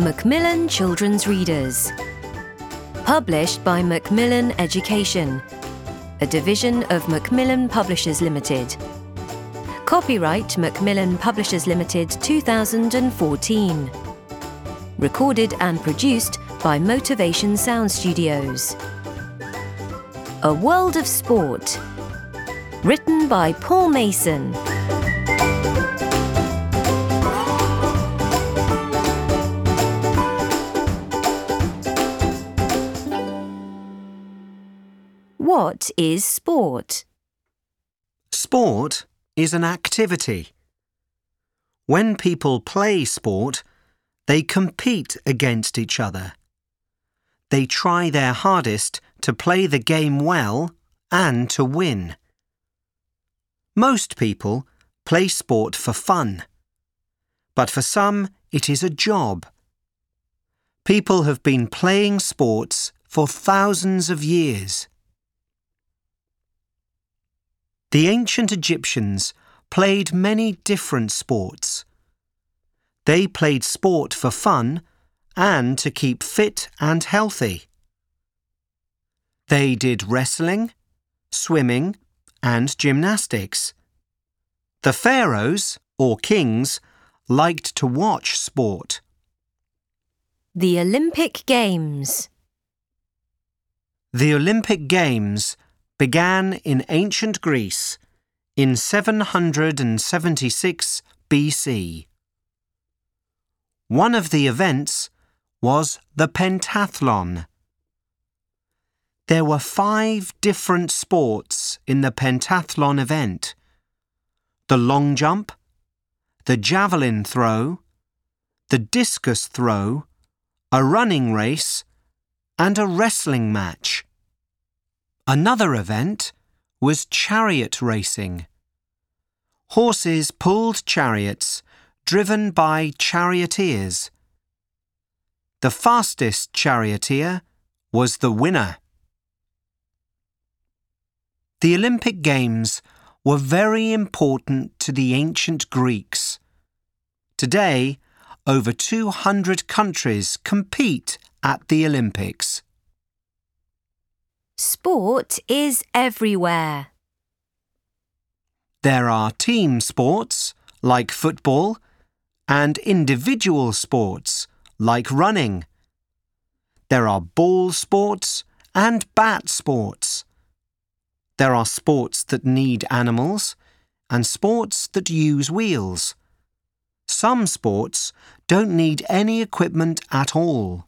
Macmillan Children's Readers. Published by Macmillan Education, a division of Macmillan Publishers Limited. Copyright Macmillan Publishers Limited 2014. Recorded and produced by Motivation Sound Studios. A World of Sport. Written by Paul Mason. What is sport? Sport is an activity. When people play sport, they compete against each other. They try their hardest to play the game well and to win. Most people play sport for fun, but for some it is a job. People have been playing sports for thousands of years. The ancient Egyptians played many different sports. They played sport for fun and to keep fit and healthy. They did wrestling, swimming, and gymnastics. The pharaohs, or kings, liked to watch sport. The Olympic Games. The Olympic Games began in ancient Greece in 776 BC. One of the events was the pentathlon. There were 5 different sports in the pentathlon event: the long jump, the javelin throw, the discus throw, a running race, and a wrestling match. Another event was chariot racing. Horses pulled chariots driven by charioteers. The fastest charioteer was the winner. The Olympic Games were very important to the ancient Greeks. Today, over 200 countries compete at the Olympics. Sport is everywhere. There are team sports, like football, and individual sports, like running. There are ball sports and bat sports. There are sports that need animals and sports that use wheels. Some sports don't need any equipment at all.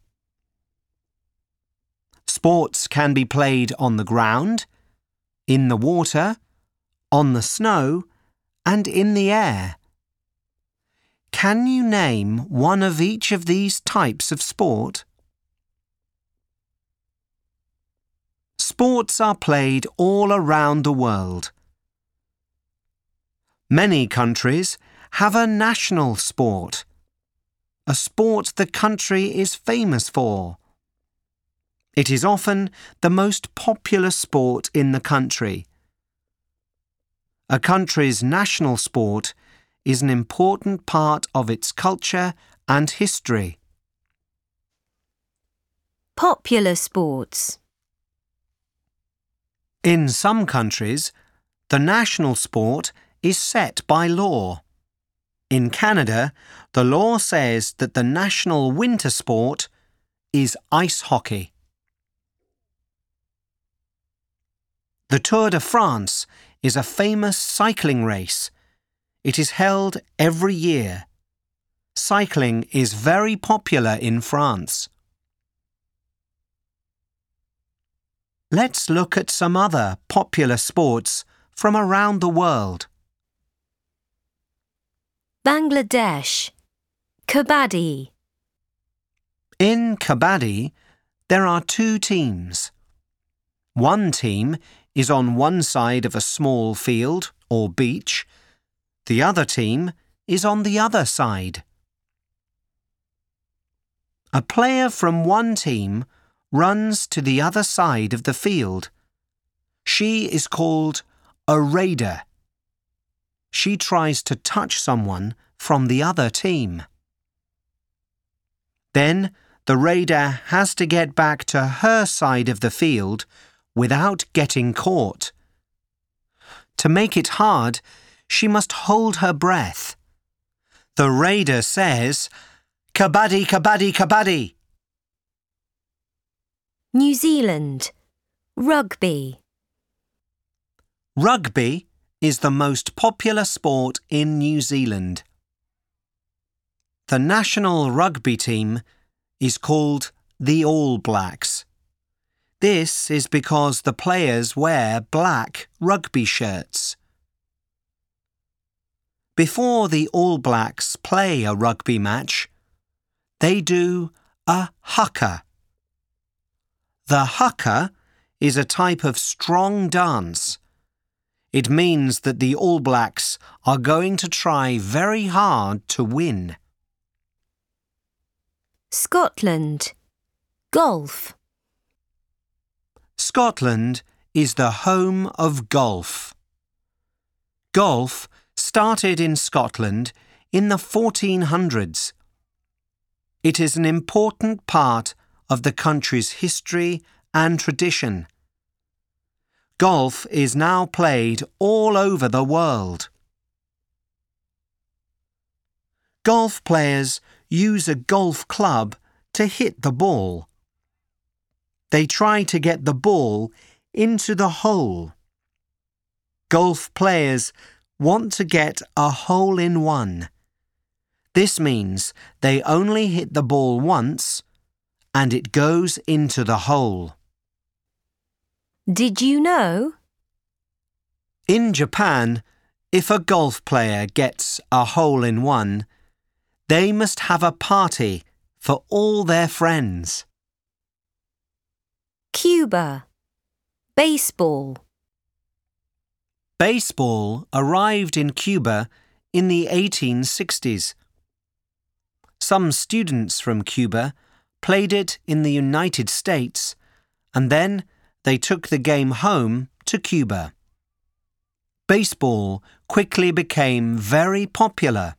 Sports can be played on the ground, in the water, on the snow, and in the air. Can you name one of each of these types of sport? Sports are played all around the world. Many countries have a national sport, a sport the country is famous for. It is often the most popular sport in the country. A country's national sport is an important part of its culture and history. Popular sports. In some countries, the national sport is set by law. In Canada, the law says that the national winter sport is ice hockey. The Tour de France is a famous cycling race. It is held every year. Cycling is very popular in France. Let's look at some other popular sports from around the world. Bangladesh. Kabaddi. In Kabaddi, there are 2 teams. One team is on one side of a small field or beach. The other team is on the other side. A player from one team runs to the other side of the field. She is called a raider. She tries to touch someone from the other team. Then the raider has to get back to her side of the field without getting caught. To make it hard, she must hold her breath. The raider says, "Kabaddi, kabaddi, kabaddi." New Zealand. Rugby. Rugby is the most popular sport in New Zealand. The national rugby team is called the All Blacks. This is because the players wear black rugby shirts. Before the All Blacks play a rugby match, they do a haka. The haka is a type of strong dance. It means that the All Blacks are going to try very hard to win. Scotland. Golf. Scotland is the home of golf. Golf started in Scotland in the 1400s. It is an important part of the country's history and tradition. Golf is now played all over the world. Golf players use a golf club to hit the ball. They try to get the ball into the hole. Golf players want to get a hole-in-one. This means they only hit the ball once and it goes into the hole. Did you know? In Japan, if a golf player gets a hole-in-one, they must have a party for all their friends. Cuba. Baseball. Baseball arrived in Cuba in the 1860s. Some students from Cuba played it in the United States, and then they took the game home to Cuba. Baseball quickly became very popular.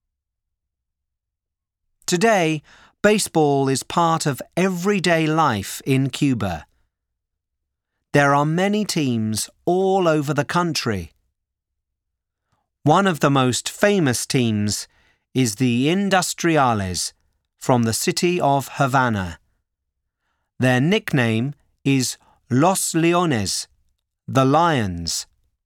Today, baseball is part of everyday life in Cuba. There are many teams all over the country. One of the most famous teams is the Industriales from the city of Havana. Their nickname is Los Leones, the Lions.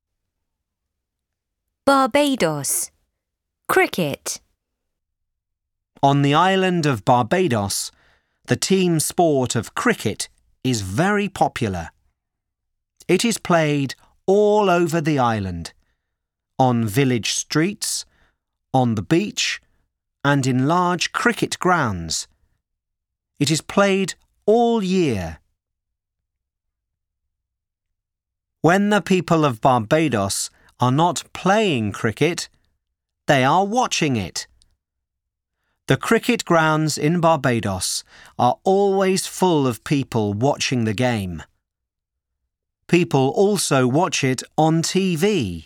Barbados. Cricket. On the island of Barbados, the team sport of cricket is very popular. It is played all over the island, on village streets, on the beach, and in large cricket grounds. It is played all year. When the people of Barbados are not playing cricket, they are watching it. The cricket grounds in Barbados are always full of people watching the game. People also watch it on TV.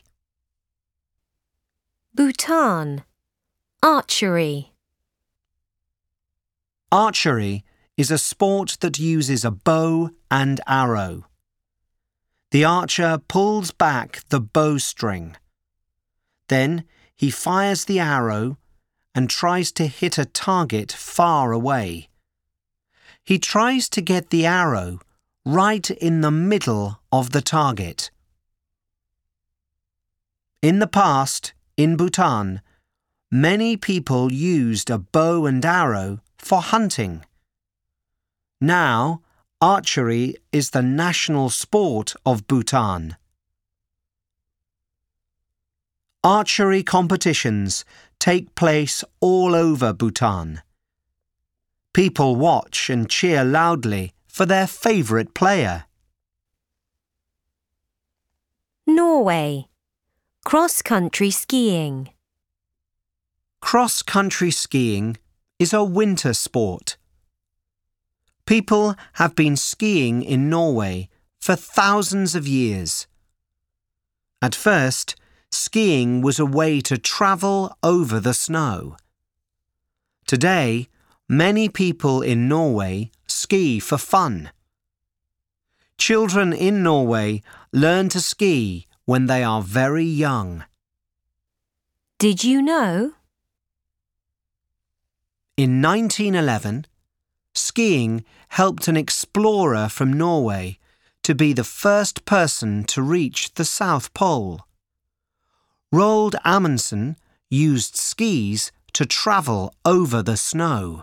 Bhutan. Archery. Archery is a sport that uses a bow and arrow. The archer pulls back the bowstring. Then he fires the arrow and tries to hit a target far away. He tries to get the arrow right in the middle of the target. In the past, in Bhutan, many people used a bow and arrow for hunting. Now, archery is the national sport of Bhutan. Archery competitions take place all over Bhutan. People watch and cheer loudly for their favourite player. Norway. Cross-country skiing. Cross-country skiing is a winter sport. People have been skiing in Norway for thousands of years. At first, skiing was a way to travel over the snow. Today, Many people in Norway ski for fun. Children in Norway learn to ski when they are very young. Did you know? In 1911, skiing helped an explorer from Norway to be the first person to reach the South Pole. Roald Amundsen used skis to travel over the snow.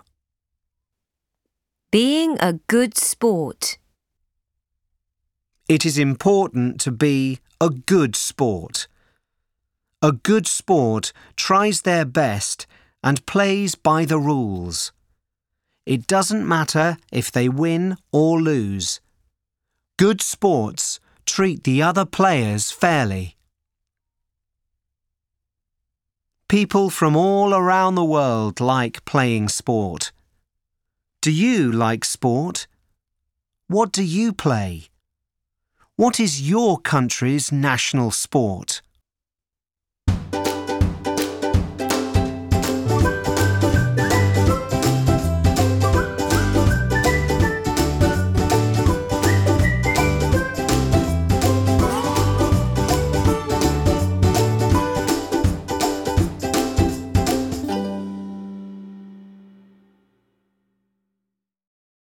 Being a good sport. It is important to be a good sport. A good sport tries their best and plays by the rules. It doesn't matter if they win or lose. Good sports treat the other players fairly. People from all around the world like playing sport. Do you like sport? What do you play? What is your country's national sport?